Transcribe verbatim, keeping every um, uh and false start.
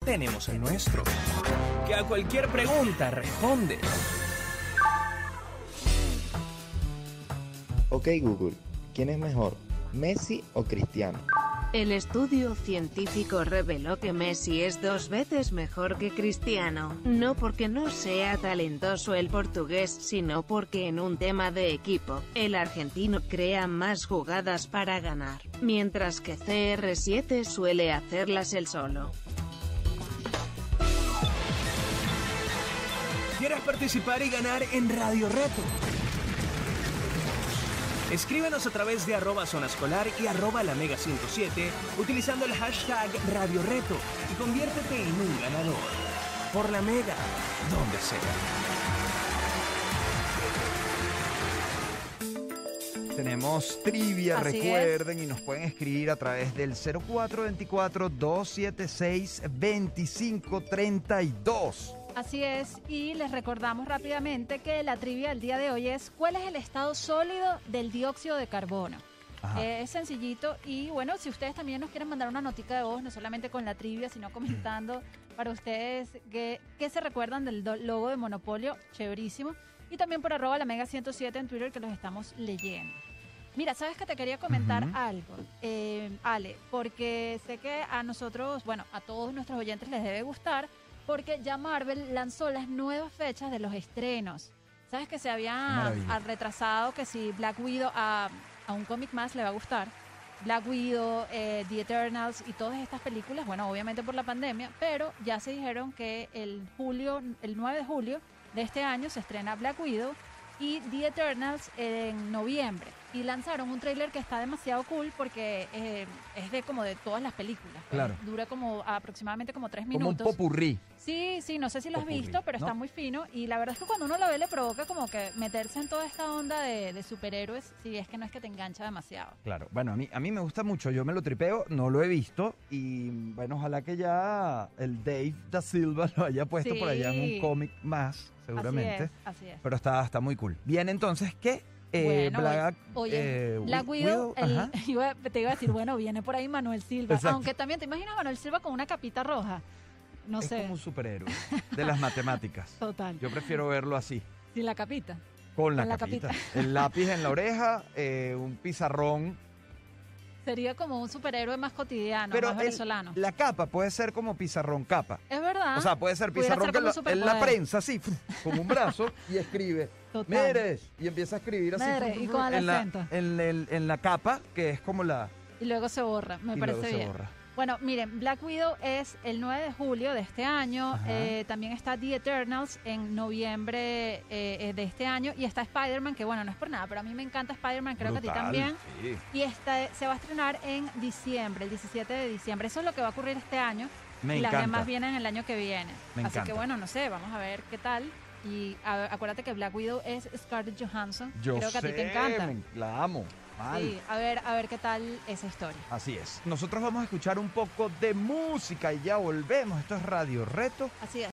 tenemos el nuestro, que a cualquier pregunta responde. Ok Google, ¿quién es mejor, Messi o Cristiano? El estudio científico reveló que Messi es dos veces mejor que Cristiano, no porque no sea talentoso el portugués, sino porque en un tema de equipo, el argentino crea más jugadas para ganar, mientras que C R siete suele hacerlas él solo. ¿Quieres participar y ganar en Radio Reto? Escríbenos a través de arroba zona escolar y arroba la mega ciento siete utilizando el hashtag Radio Reto y conviértete en un ganador. Por la Mega, donde sea. Tenemos trivia, Así recuerden, y nos pueden escribir a través del cero cuatro veinticuatro, doscientos setenta y seis, veinticinco treinta y dos. Así es, y les recordamos rápidamente que la trivia del día de hoy es ¿cuál es el estado sólido del dióxido de carbono? Eh, es sencillito y bueno, si ustedes también nos quieren mandar una notica de voz, no solamente con la trivia, sino comentando para ustedes que, que se recuerdan del do- logo de Monopolio, chéverísimo, y también por arroba la mega ciento siete en Twitter que los estamos leyendo. Mira, ¿sabes que te quería comentar Ujú. algo, eh, Ale? Porque sé que a nosotros, bueno, a todos nuestros oyentes les debe gustar, porque ya Marvel lanzó las nuevas fechas de los estrenos. ¿Sabes que se había Maravilla. ah, retrasado que si Black Widow a, a un cómic más le va a gustar? Black Widow, eh, The Eternals y todas estas películas, bueno, obviamente por la pandemia, pero ya se dijeron que el julio, el nueve de julio de este año se estrena Black Widow y The Eternals en noviembre. Y lanzaron un tráiler que está demasiado cool porque eh, es de como de todas las películas. pues. Claro. Dura como aproximadamente como tres Como un minutos. popurrí. Sí, sí, no sé si lo has Popurrí, visto, pero ¿no? está muy fino. Y la verdad es que cuando uno lo ve le provoca como que meterse en toda esta onda de, de superhéroes, si es que no es que te engancha demasiado. Claro, bueno, a mí, a mí me gusta mucho, yo me lo tripeo, no lo he visto y bueno, ojalá que ya el Dave da Silva lo haya puesto Sí. por allá en un cómic más, seguramente. Así es, así es. Pero está, está muy cool. Bien, entonces, ¿qué? Eh, Bueno, Black, oye, eh, Black Wi- Widow, el- ajá. iba- te iba a decir, bueno, viene por ahí Manuel Silva. Exacto. Aunque también, ¿te imaginas a Manuel Silva con una capita roja? No Es sé. como un superhéroe de las matemáticas. Total. Yo prefiero verlo así, Sin la capita. con la, Con la capita. capita. El lápiz en la oreja, eh, un pizarrón. Sería como un superhéroe más cotidiano, Pero más el- venezolano. la capa puede ser como pizarrón capa. Es verdad. O sea, puede ser Pudiera pizarrón ser que como la- un en la superpoder. prensa, así, con un brazo, y escribe, Total. Meres, y empieza a escribir así. Mere, y con el en, la, acento. en, el- en la capa, que es como la... Y luego se borra, me y parece luego se bien. borra. Bueno, miren, Black Widow es el nueve de julio de este año. Ajá. Eh, también está The Eternals en noviembre eh, eh, de este año. Y está Spider-Man, que bueno, no es por nada, pero a mí me encanta Spider-Man, creo que a ti Brutal, también. sí. Y esta se va a estrenar en diciembre, el diecisiete de diciembre. Eso es lo que va a ocurrir este año. Me y las encanta. demás vienen el año que viene. Me Así encanta. que bueno, no sé, vamos a ver qué tal. Y a- acuérdate que Black Widow es Scarlett Johansson. Yo creo que sé, a ti te encanta. me- la amo. Mal. Sí, a ver, a ver qué tal esa historia. Así es. Nosotros vamos a escuchar un poco de música y ya volvemos. Esto es Radio Reto. Así es.